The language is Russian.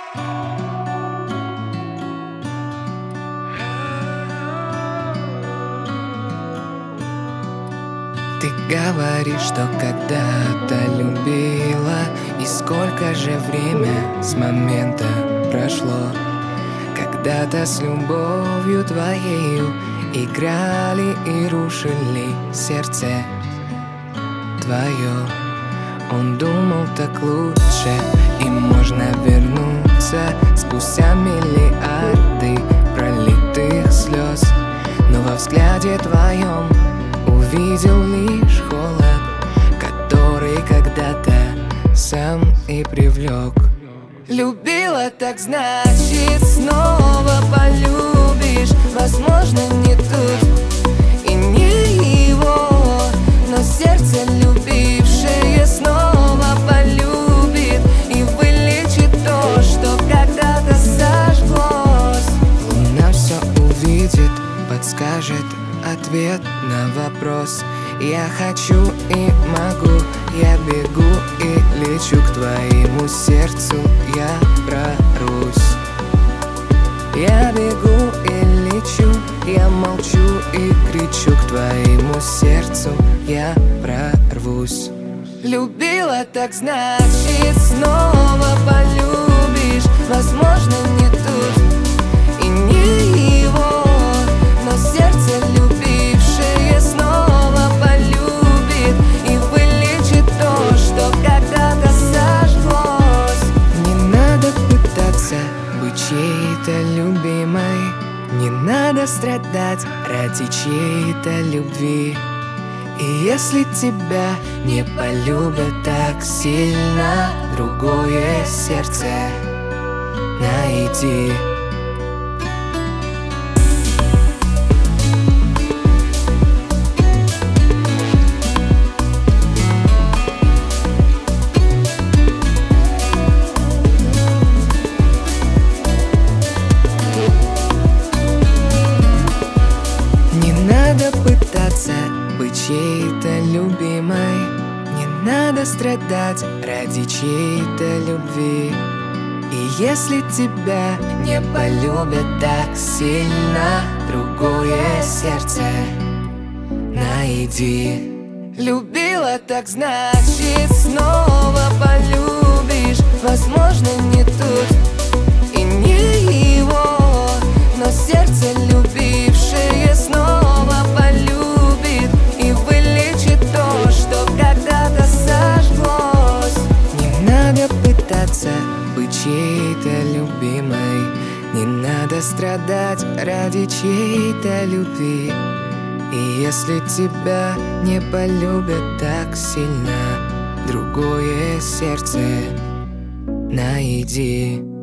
Ты говоришь, что когда-то любила, и сколько же время с момента прошло, когда-то с любовью твоею играли и рушили сердце твое. Он думал так лучше, и можно вернуться спустя миллиарды пролитых слез. Но во взгляде твоем увидел лишь холод, который когда-то сам и привлек. Любила, так значит снова полюбишь. Возможно, не тут и не его, но сердце любившее снова полюбит и вылечит то, что когда-то сожглось. Луна все увидит, подскажет ответ на вопрос. Я хочу и могу, я бегу и лечу к твоему сердцу, я прорвусь. Я бегу и лечу, я молчу и кричу к твоему сердцу, я прорвусь. Любила, так значит снова полюбишь. Возможно, не тут и не его, но сердце любившее снова полюбит и вылечит то, что когда-то сожглось. Не надо пытаться быть чьей-то любимой, не надо страдать ради чьей-то любви. И если тебя не полюбят так сильно, другое сердце найди. Не надо пытаться быть чьей-то любимой, не надо страдать ради чьей-то любви. И если тебя не полюбят так сильно, другое сердце найди. Любила, так значит снова полюбишь. Возможно, не тут и не его, но сердце любившее снова полюбит и вылечит то, что когда-то сожглось. Не надо пытаться быть чьей-то любимой, не надо страдать ради чьей-то любви. И если тебя не полюбят так сильно, другое сердце найди.